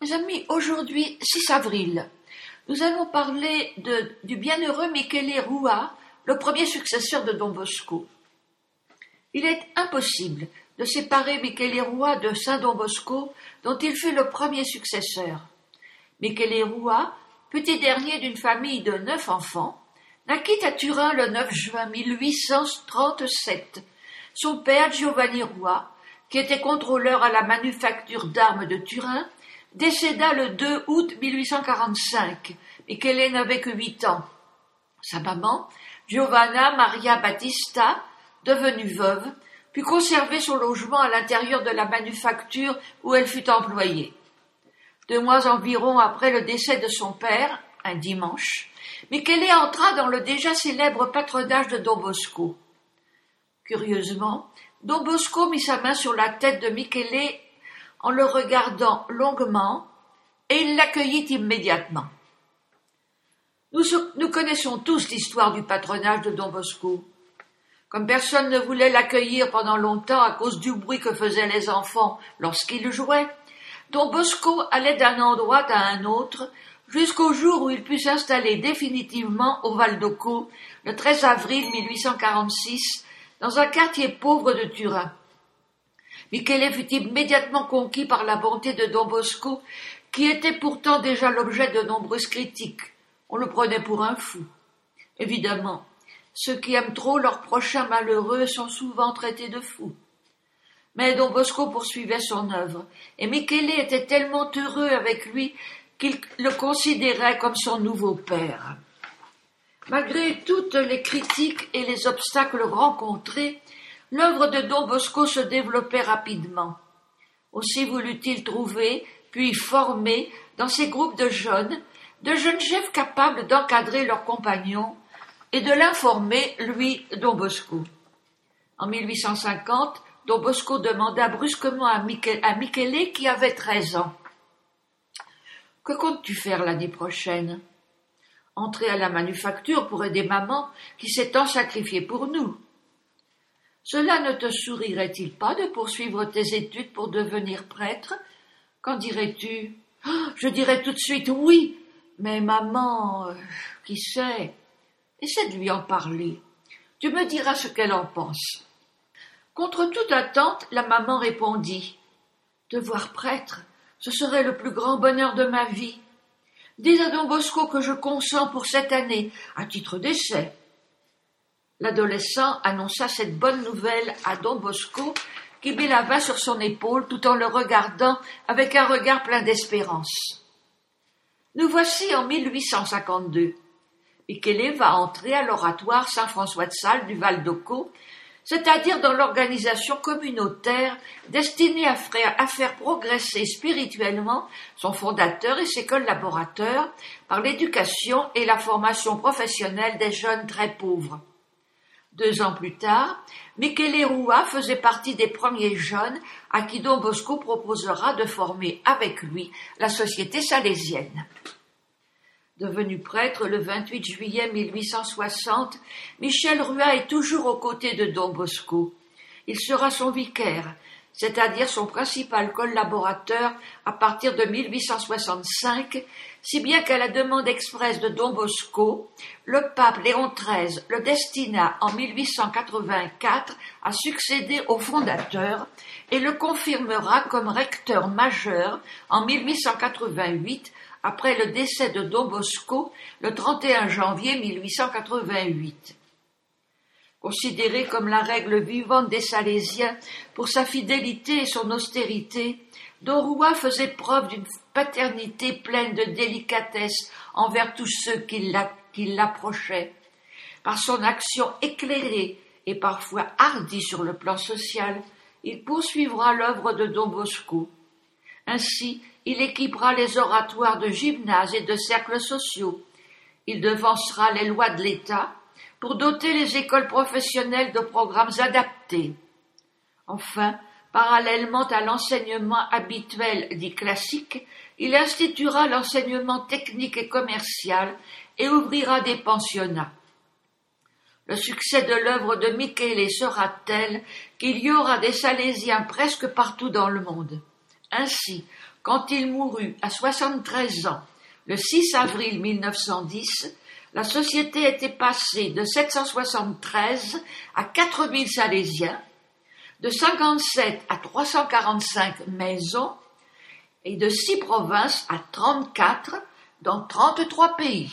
Mes amis, aujourd'hui, 6 avril, nous allons parler du bienheureux Michele Rua, le premier successeur de Don Bosco. Il est impossible de séparer Michele Rua de Saint Don Bosco, dont il fut le premier successeur. Michele Rua, petit dernier d'une famille de 9 enfants, naquit à Turin le 9 juin 1837. Son père, Giovanni Rua, qui était contrôleur à la manufacture d'armes de Turin, décéda le 2 août 1845, Michele n'avait que 8 ans. Sa maman, Giovanna Maria Battista, devenue veuve, put conserver son logement à l'intérieur de la manufacture où elle fut employée. 2 mois environ après le décès de son père, un dimanche, Michele entra dans le déjà célèbre patronage de Don Bosco. Curieusement, Don Bosco mit sa main sur la tête de Michele en le regardant longuement, et il l'accueillit immédiatement. Nous connaissons tous l'histoire du patronage de Don Bosco. Comme personne ne voulait l'accueillir pendant longtemps à cause du bruit que faisaient les enfants lorsqu'ils jouaient, Don Bosco allait d'un endroit à un autre jusqu'au jour où il put s'installer définitivement au Val d'Occo le 13 avril 1846 dans un quartier pauvre de Turin. Michele fut immédiatement conquis par la bonté de Don Bosco, qui était pourtant déjà l'objet de nombreuses critiques. On le prenait pour un fou. Évidemment, ceux qui aiment trop leurs prochains malheureux sont souvent traités de fous. Mais Don Bosco poursuivait son œuvre, et Michele était tellement heureux avec lui qu'il le considérait comme son nouveau père. Malgré toutes les critiques et les obstacles rencontrés, l'œuvre de Don Bosco se développait rapidement. Aussi voulut-il trouver, puis former, dans ses groupes de jeunes chefs capables d'encadrer leurs compagnons et de l'informer, lui, Don Bosco. En 1850, Don Bosco demanda brusquement à Michele, qui avait 13 ans. « Que comptes-tu faire l'année prochaine ?»« Entrer à la manufacture pour aider maman, qui s'est tant sacrifiée pour nous. » « Cela ne te sourirait-il pas de poursuivre tes études pour devenir prêtre ? Qu'en dirais-tu ? » ?»« Je dirais tout de suite oui, mais maman, qui sait ? Essaie de lui en parler. Tu me diras ce qu'elle en pense. » Contre toute attente, la maman répondit : « Devoir prêtre, ce serait le plus grand bonheur de ma vie. Dis à Don Bosco que je consens pour cette année, à titre d'essai. » L'adolescent annonça cette bonne nouvelle à Don Bosco, qui mit la main sur son épaule tout en le regardant avec un regard plein d'espérance. Nous voici en 1852. Michele va entrer à l'oratoire Saint-François de Sales du Val d'Occo, c'est-à-dire dans l'organisation communautaire destinée à faire progresser spirituellement son fondateur et ses collaborateurs par l'éducation et la formation professionnelle des jeunes très pauvres. 2 ans plus tard, Michele Rua faisait partie des premiers jeunes à qui Don Bosco proposera de former avec lui la société salésienne. Devenu prêtre le 28 juillet 1860, Michel Rua est toujours aux côtés de Don Bosco. Il sera son vicaire, c'est-à-dire son principal collaborateur à partir de 1865, si bien qu'à la demande expresse de Don Bosco, le pape Léon XIII le destina en 1884 à succéder au fondateur et le confirmera comme recteur majeur en 1888 après le décès de Don Bosco le 31 janvier 1888. Considéré comme la règle vivante des Salésiens pour sa fidélité et son austérité, Don Rua faisait preuve d'une paternité pleine de délicatesse envers tous ceux qui l'approchaient. Par son action éclairée et parfois hardie sur le plan social, il poursuivra l'œuvre de Don Bosco. Ainsi, il équipera les oratoires de gymnases et de cercles sociaux. Il devancera les lois de l'État pour doter les écoles professionnelles de programmes adaptés. Enfin, parallèlement à l'enseignement habituel dit classique, il instituera l'enseignement technique et commercial et ouvrira des pensionnats. Le succès de l'œuvre de Michele sera tel qu'il y aura des Salésiens presque partout dans le monde. Ainsi, quand il mourut à 73 ans, le 6 avril 1910, la société était passée de 773 à 4000 Salésiens, de 57 à 345 maisons et de 6 provinces à 34 dans 33 pays.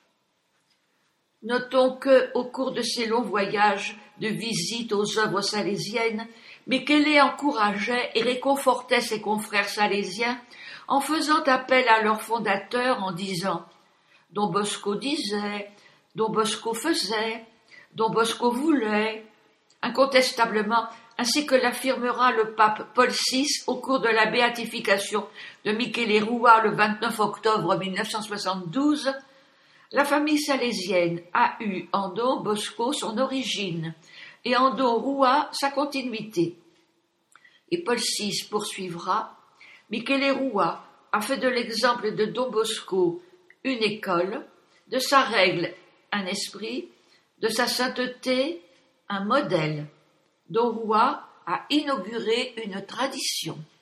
Notons que, au cours de ces longs voyages de visite aux œuvres salésiennes, Michele encourageait et réconfortait ses confrères salésiens en faisant appel à leur fondateur en disant « Don Bosco disait, Don Bosco faisait, Don Bosco voulait », incontestablement, ainsi que l'affirmera le pape Paul VI au cours de la béatification de Michele Rua le 29 octobre 1972, la famille salésienne a eu en Don Bosco son origine et en Don Rua sa continuité. Et Paul VI poursuivra, Michele Rua a fait de l'exemple de Don Bosco une école, de sa règle un esprit, de sa sainteté un modèle. Don Rua a inauguré une tradition.